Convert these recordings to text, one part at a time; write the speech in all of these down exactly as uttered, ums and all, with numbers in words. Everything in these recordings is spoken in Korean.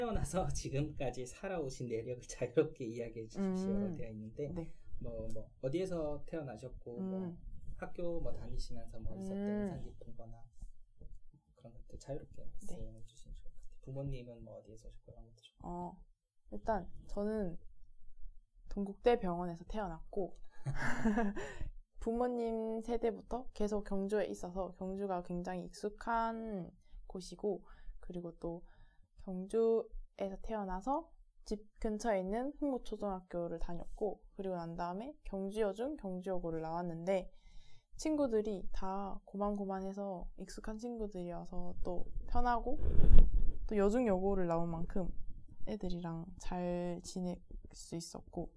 태어나서 지금까지 살아오신 내력을 자유롭게 이야기해 주십시오 음, 되어 있는데 네. 뭐, 뭐 어디에서 태어나셨고 음. 뭐 학교 뭐 다니시면서 뭐 있었던 음. 인상 깊은 거나 그런 것들 자유롭게 말씀해 네. 주시면 좋을 것 같아요. 부모님은 뭐 어디에서 오셨고 그런 것도 좋고. 어, 일단 저는 동국대 병원에서 태어났고 부모님 세대부터 계속 경주에 있어서 경주가 굉장히 익숙한 곳이고, 그리고 또 경주에서 태어나서 집 근처에 있는 흥국초등학교를 다녔고, 그리고 난 다음에 경주여중 경주여고를 나왔는데 친구들이 다 고만고만해서 익숙한 친구들이어서 또 편하고, 또 여중여고를 나온 만큼 애들이랑 잘 지낼 수 있었고,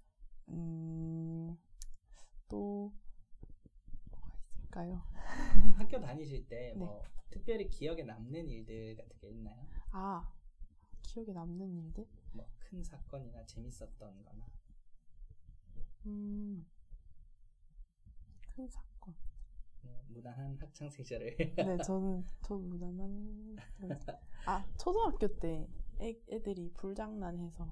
음, 또 뭐가 있을까요? 학교 다니실 때 네. 뭐 특별히 기억에 남는 일들 같은 게 있나요? 아, 기억에 남는 일들? 뭐 큰 사건이나 재밌었던 거나. 음, 큰 사건. 뭐 무난한 학창 시절을. 네, 저는 저 무난한. 아, 초등학교 때 애, 애들이 불장난해서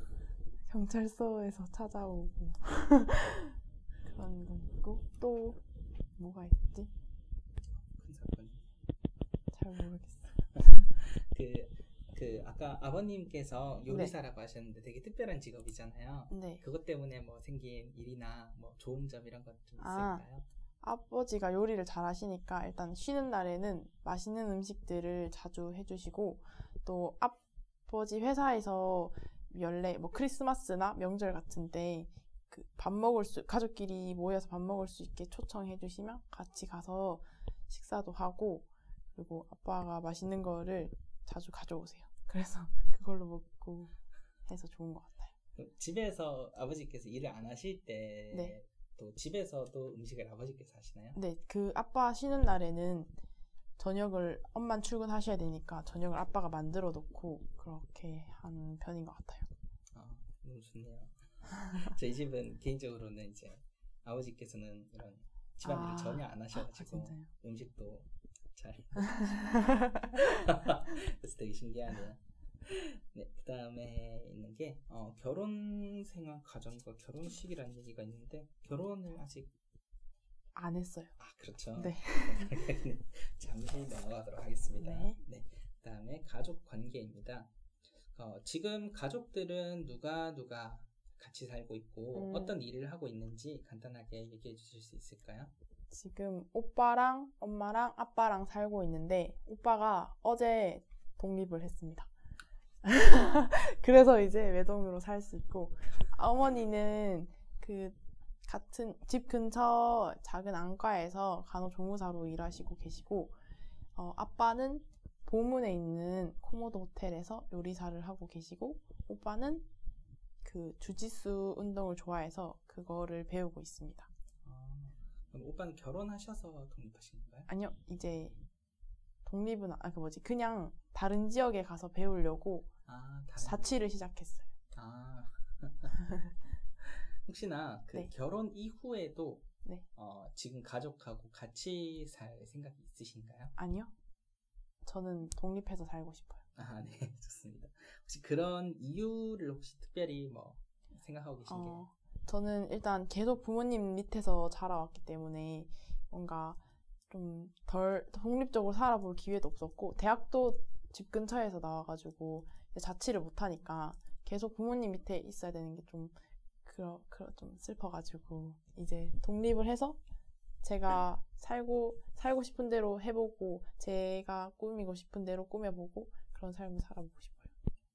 경찰서에서 찾아오고 그런 거 있고, 또 뭐가 있지? 큰 사건. 잘 모르겠어요. 그, 그 아까 아버님께서 요리사라고 하셨는데 되게 특별한 직업이잖아요. 네. 그것 때문에 뭐 생긴 일이나 뭐 좋은 점 이런 것 좀 아. 있을까요? 아버지가 요리를 잘 하시니까 일단 쉬는 날에는 맛있는 음식들을 자주 해주시고, 또 아버지 회사에서 연례 뭐 크리스마스나 명절 같은 때 그 밥 먹을 수, 가족끼리 모여서 밥 먹을 수 있게 초청해 주시면 같이 가서 식사도 하고, 그리고 아빠가 맛있는 거를 자주 가져오세요. 그래서 그걸로 먹고 해서 좋은 것 같아요. 그 집에서 아버지께서 일을 안 하실 때 네. 또 집에서도 음식을 아버지께서 하시나요? 네, 그 아빠 쉬는 날에는 저녁을 엄만 출근하셔야 되니까 저녁을 아빠가 만들어 놓고 그렇게 하는 편인 것 같아요. 아, 너무 좋네요. 저희 집은 개인적으로는 이제 아버지께서는 이런 집안일을 아, 전혀 안 아, 하셔가지고 진짜요? 음식도 잘 그래서 되게 신기하네요. 네, 그 다음에 있는 게 어, 결혼 생활 과정과 결혼식이라는 얘기가 있는데 결혼을 아직 안 했어요. 아 그렇죠. 네. 잠시 넘어가도록 하겠습니다. 네. 네. 그 다음에 가족 관계입니다. 어, 지금 가족들은 누가 누가 같이 살고 있고 음. 어떤 일을 하고 있는지 간단하게 얘기해 주실 수 있을까요? 지금 오빠랑 엄마랑 아빠랑 살고 있는데 오빠가 어제 독립을 했습니다. 그래서 이제 외동으로 살 수 있고, 어머니는 그 같은 집 근처 작은 안과에서 간호조무사로 일하시고 계시고, 어, 아빠는 보문에 있는 코모도 호텔에서 요리사를 하고 계시고, 오빠는 그 주짓수 운동을 좋아해서 그거를 배우고 있습니다. 아, 그럼 오빠는 결혼하셔서 독립하신 건가요? 아니요, 이제 독립은 아 그 뭐지 그냥 다른 지역에 가서 배우려고 아, 다른 자취를 시작했어요. 아 혹시나 그 네. 결혼 이후에도 네. 어, 지금 가족하고 같이 살 생각이 있으신가요? 아니요, 저는 독립해서 살고 싶어요. 아, 네, 좋습니다. 혹시 그런 이유를 혹시 특별히 뭐 생각하고 계신 게? 어, 저는 일단 계속 부모님 밑에서 자라왔기 때문에 뭔가 좀 덜 독립적으로 살아볼 기회도 없었고, 대학도 집 근처에서 나와가지고 이제 자취를 못하니까 계속 부모님 밑에 있어야 되는 게 좀 그러, 그러, 좀 슬퍼가지고 이제 독립을 해서 제가 살고 살고 싶은 대로 해보고 제가 꾸미고 싶은 대로 꾸며보고 그런 삶을 살아보고 싶어요.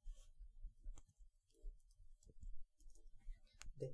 네.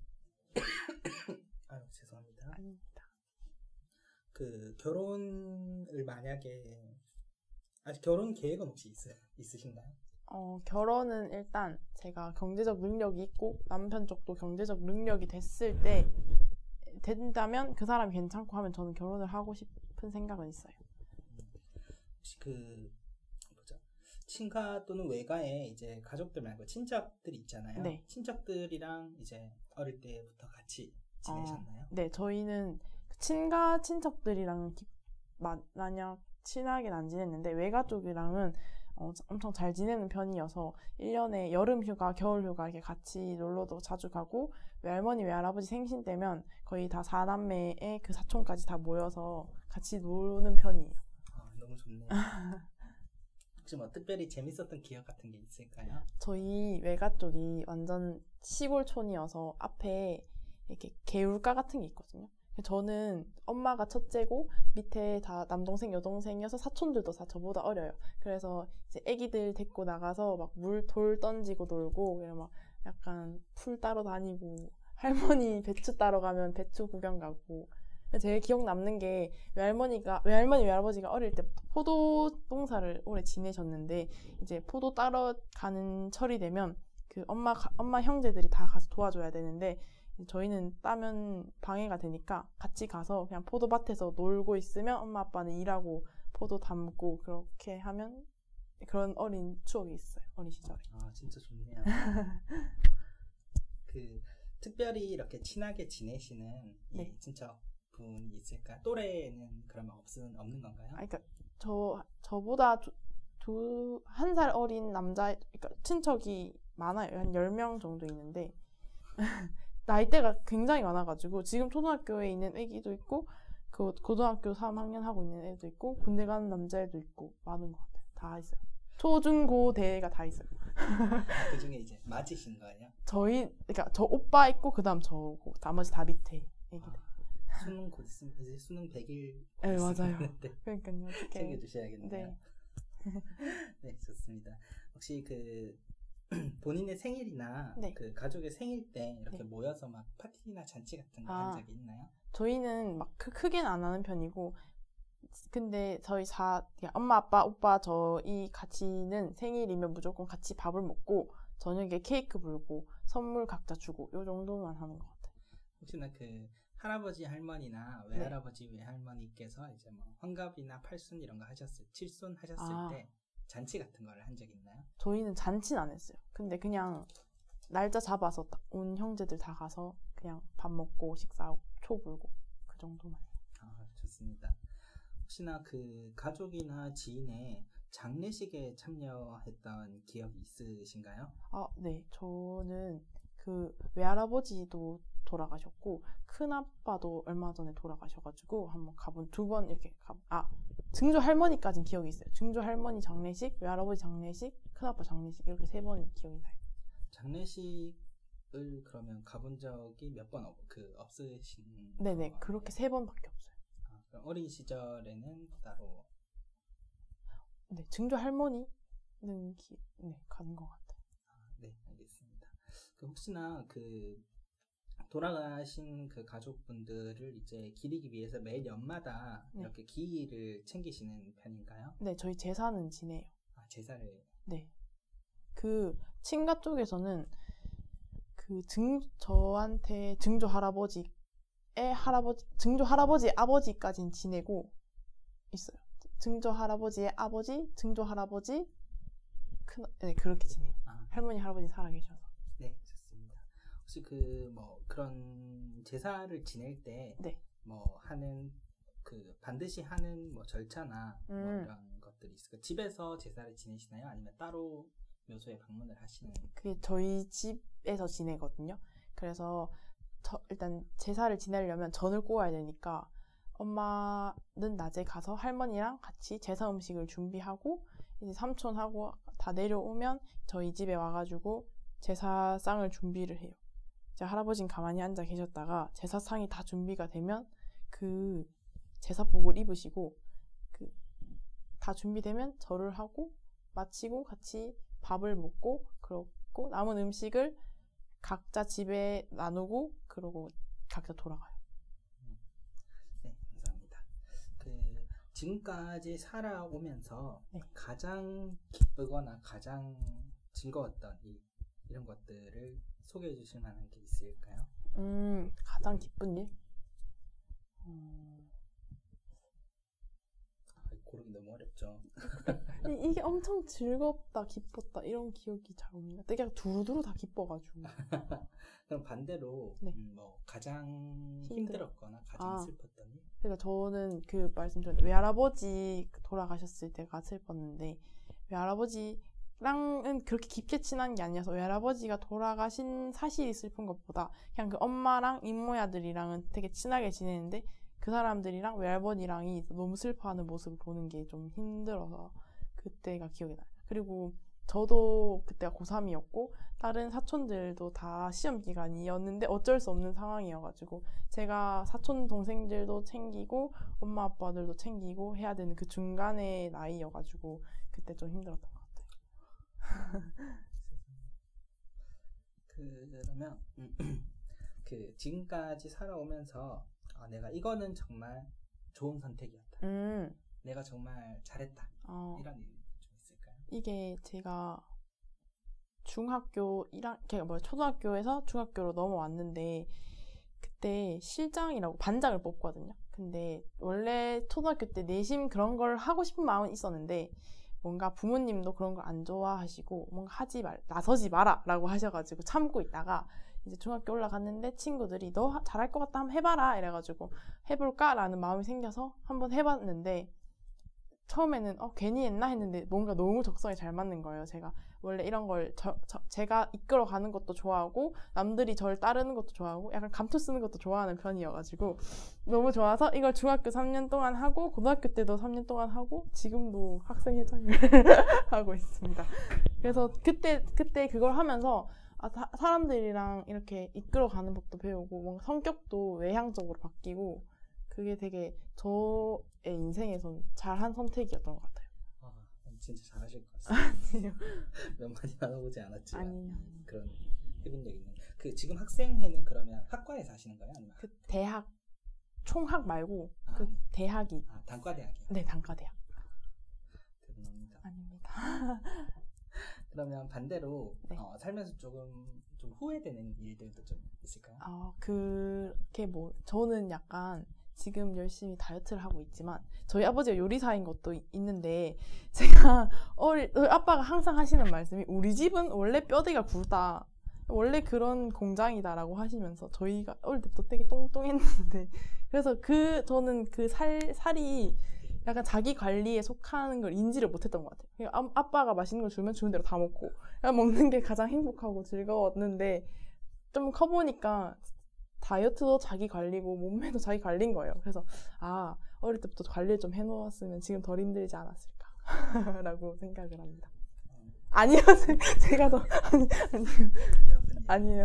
아유, 죄송합니다. 아닙니다. 그 결혼을 만약에 아직 결혼 계획은 혹시 있, 있으신가요? 어, 결혼은 일단 제가 경제적 능력이 있고 남편 쪽도 경제적 능력이 됐을 때 된다면, 그 사람이 괜찮고 하면 저는 결혼을 하고 싶은 생각은 있어요. 혹시 그 보자 친가 또는 외가에 이제 가족들 말고 친척들이 있잖아요. 네. 친척들이랑 이제 어릴 때부터 같이 지내셨나요? 어, 네, 저희는 친가 친척들이랑 기, 마, 마냥 친하게는 안 지냈는데 외가 쪽이랑은 어, 엄청 잘 지내는 편이어서 일 년에 여름 휴가, 겨울 휴가 이렇게 같이 놀러도 자주 가고 외할머니, 외할아버지 생신 때면 거의 다 사남매의 그 사촌까지 다 모여서 같이 노는 편이에요. 아, 너무 좋네요. 혹시 뭐 특별히 재밌었던 기억 같은 게 있을까요? 저희 외가 쪽이 완전 시골촌이어서 앞에 이렇게 개울가 같은 게 있거든요. 저는 엄마가 첫째고 밑에 다 남동생, 여동생이어서 사촌들도 다 저보다 어려요. 그래서 이제 애기들 데리고 나가서 막 물 돌 던지고 놀고 막 약간 풀 따러 다니고 할머니 배추 따러 가면 배추 구경 가고. 제일 기억 남는 게 외할머니가 외할머니 외할아버지가 어릴 때부터 포도 농사를 오래 지내셨는데 이제 포도 따러 가는 철이 되면 그 엄마 엄마 형제들이 다 가서 도와줘야 되는데 저희는 따면 방해가 되니까 같이 가서 그냥 포도밭에서 놀고 있으면 엄마 아빠는 일하고 포도 담고 그렇게 하면 그런 어린 추억이 있어요. 어린 시절에. 아, 진짜 좋네요. 그 특별히 이렇게 친하게 지내시는 네. 이 친척 분이 있을까? 또래는 그러면 없은 없는 건가요? 아, 그러니까 저 저보다 두 한 살 어린 남자, 그러니까 친척이 많아요. 한 열 명 정도 있는데 나이대가 굉장히 많아가지고 지금 초등학교에 있는 애기도 있고 그 고등학교 삼 학년 하고 있는 애도 있고 군대 가는 남자애도 있고 많은 것 같아요. 다 있어요. 초, 중, 고, 대가 다 있어요. 그 중에 이제 맞으신 거예요? 저희 그러니까 저 오빠 있고 그다음 저고 나머지 다 밑에 애기들. 아, 수능 곧 있으면 이제 수능 백 일 네, 맞아요. 그러니까요. 어떻게 챙겨주셔야겠네요. 네. 네, 좋습니다. 혹시 그 본인의 생일이나 네. 그 가족의 생일 때 이렇게 네. 모여서 막 파티나 잔치 같은 거 한 아. 적이 있나요? 저희는 막 크, 크게는 안 하는 편이고 근데 저희 사 엄마 아빠 오빠 저희 같이는 생일이면 무조건 같이 밥을 먹고 저녁에 케이크 불고 선물 각자 주고 요 정도만 하는 것 같아요. 혹시나 그 할아버지 할머니나 외할아버지 네. 외할머니께서 이제 뭐 환갑이나 팔순 이런 거 하셨을 칠순 하셨을 아. 때 잔치 같은 거를 한 적 있나요? 저희는 잔치는 안 했어요. 근데 그냥 날짜 잡아서 온 형제들 다 가서 그냥 밥 먹고 식사하고 초 불고 그 정도만. 아, 좋습니다. 혹시나 그 가족이나 지인의 장례식에 참여했던 기억이 있으신가요? 아, 네. 저는 그 외할아버지도 돌아가셨고 큰아빠도 얼마 전에 돌아가셔가지고 한번 가본 두 번 이렇게 가. 아, 증조 할머니까지는 기억이 있어요. 증조 할머니 장례식, 외할아버지 장례식, 큰아빠 장례식 이렇게 세 번 기억이 나요. 장례식을 그러면 가본 적이 몇 번 그 없으신? 네네. 그렇게 세 번밖에 없어요. 아, 그럼 어린 시절에는 따로. 네, 증조 할머니는 기, 네, 가는 것 같아요. 아, 네, 알겠습니다. 그 혹시나 그 돌아가신 그 가족분들을 이제 기리기 위해서 매일 연마다 네. 이렇게 기일을 챙기시는 편인가요? 네, 저희 제사는 지내요. 아, 제사를. 네. 그 친가 쪽에서는 그 증 저한테 증조 할아버지의 할아버지 증조 할아버지 아버지까지는 지내고 있어요. 증조 할아버지의 아버지, 증조 할아버지 큰 네, 그렇게 지내요. 아, 할머니 할아버지 살아계셔서. 네, 좋습니다. 혹시 그 뭐 그런 제사를 지낼 때 네. 뭐 하는 그 반드시 하는 뭐 절차나 뭐 음. 이런 것들이 있을까요? 집에서 제사를 지내시나요? 아니면 따로 묘소에 방문을 하시는? 그게 저희 집에서 지내거든요. 그래서 저, 일단 제사를 지내려면 전을 구워야 되니까 엄마는 낮에 가서 할머니랑 같이 제사 음식을 준비하고 이제 삼촌하고 다 내려오면 저희 집에 와가지고 제사상을 준비를 해요. 이제 할아버지는 가만히 앉아 계셨다가 제사상이 다 준비가 되면 그 제사복을 입으시고 그 다 준비되면 절을 하고 마치고 같이 밥을 먹고 그러고 남은 음식을 각자 집에 나누고 그러고 각자 돌아가요. 네, 감사합니다. 그 지금까지 살아오면서 네. 가장 기쁘거나 가장 즐거웠던 일, 이런 것들을 소개해 주실 만한 게 있을까요? 음, 가장 기쁜 일? 음... 아, 고르기 너무 어렵죠. 이, 이게 엄청 즐겁다, 기뻤다 이런 기억이 잘 없는 것 같아요. 그냥 두루두루 다 기뻐가지고. 그럼 반대로 네. 음, 뭐 가장 힘들어. 힘들었거나 가장 아. 슬펐던 일? 그러니까 저는 그 말씀드린 외할아버지 돌아가셨을 때가 슬펐는데 외할아버지랑은 그렇게 깊게 친한 게 아니어서 외할아버지가 돌아가신 사실이 슬픈 것보다 그냥 그 엄마랑 이모야들이랑은 되게 친하게 지내는데 그 사람들이랑 외할머니랑이 너무 슬퍼하는 모습을 보는 게 좀 힘들어서 그때가 기억이 나요. 그리고 저도 그때가 고삼이었고 다른 사촌들도 다 시험 기간이었는데 어쩔 수 없는 상황이어가지고 제가 사촌 동생들도 챙기고 엄마 아빠들도 챙기고 해야 되는 그 중간의 나이여가지고 그때 좀 힘들었던 것 같아요. 그러면 그 지금까지 살아오면서 아, 내가 이거는 정말 좋은 선택이었다. 음. 내가 정말 잘했다. 어. 이런 일이 좀 있을까요? 이게 제가 중학교 일 학, 걔가 뭐야 초등학교에서 중학교로 넘어왔는데 그때 실장이라고 반장을 뽑거든요. 근데 원래 초등학교 때 내심 그런 걸 하고 싶은 마음은 있었는데 뭔가 부모님도 그런 걸 안 좋아하시고 뭔가 하지 말, 나서지 마라 라고 하셔가지고 참고 있다가 이제 중학교 올라갔는데 친구들이 너 잘할 것 같다 한번 해봐라 이래가지고 해볼까? 라는 마음이 생겨서 한번 해봤는데 처음에는 어 괜히 했나 했는데 뭔가 너무 적성에 잘 맞는 거예요. 제가 원래 이런 걸 저, 저, 제가 이끌어가는 것도 좋아하고 남들이 저를 따르는 것도 좋아하고 약간 감투 쓰는 것도 좋아하는 편이어가지고 너무 좋아서 이걸 중학교 삼 년 동안 하고 고등학교 때도 삼 년 동안 하고 지금도 학생회장을 하고 있습니다. 그래서 그때 그때 그걸 하면서 아, 사, 사람들이랑 이렇게 이끌어가는 법도 배우고 뭔가 성격도 외향적으로 바뀌고 그게 되게 저의 인생에선 잘한 선택이었던 것 같아요. 아, 진짜 잘하실 것 같습니다. 아니요. 몇 마디 나눠보지 않았지만 아니요. 그런 해본 적 있는. 그 지금 학생회는 그러면 학과에서 하시는 거예요? 아니면 그 대학 총학 말고 아, 그 대학이 아, 단과대학이요? 네 단과대학. 대단합니다. 아닙니다. 그러면 반대로 네. 어, 살면서 조금 좀 후회되는 일들도 좀 있을까요? 어, 그게 뭐 저는 약간 지금 열심히 다이어트를 하고 있지만 저희 아버지가 요리사인 것도 있는데 제가 어릴 아빠가 항상 하시는 말씀이 우리 집은 원래 뼈대가 굵다. 원래 그런 공장이다라고 하시면서 저희가 어릴 때부터 되게 똥똥했는데 그래서 그 저는 그 살 살이 약간 자기 관리에 속하는 걸 인지를 못했던 것 같아요. 그러니까 아빠가 맛있는 걸 주면 주는 대로 다 먹고 그냥 먹는 게 가장 행복하고 즐거웠는데 좀 커보니까 다이어트도 자기 관리고 몸매도 자기 관리인 거예요. 그래서 아 어릴 때부터 관리를 좀 해놓았으면 지금 덜 힘들지 않았을까 라고 생각을 합니다. 음. 아니요. 제가 더 아니, 아니요. 아니에요.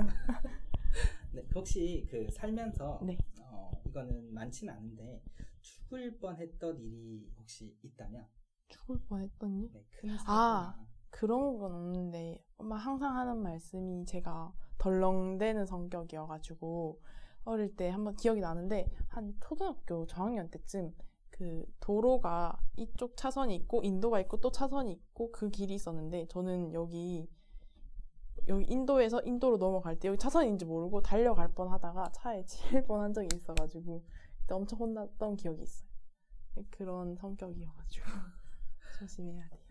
네, 혹시 그 살면서 네. 어, 이거는 많지는 않은데 죽을 뻔했던 일이 혹시 있다면? 죽을 뻔했던 일? 네, 큰 사고나. 아 그런 건 없는데 엄마 항상 하는 말씀이 제가 덜렁대는 성격이어가지고 어릴 때 한번 기억이 나는데 한 초등학교 저학년 때쯤 그 도로가 이쪽 차선이 있고 인도가 있고 또 차선이 있고 그 길이 있었는데 저는 여기 여기 인도에서 인도로 넘어갈 때 여기 차선인지 모르고 달려갈 뻔하다가 차에 치일 뻔한 적이 있어가지고 그때 엄청 혼났던 기억이 있어요. 그런 성격이어가지고 조심해야 돼요.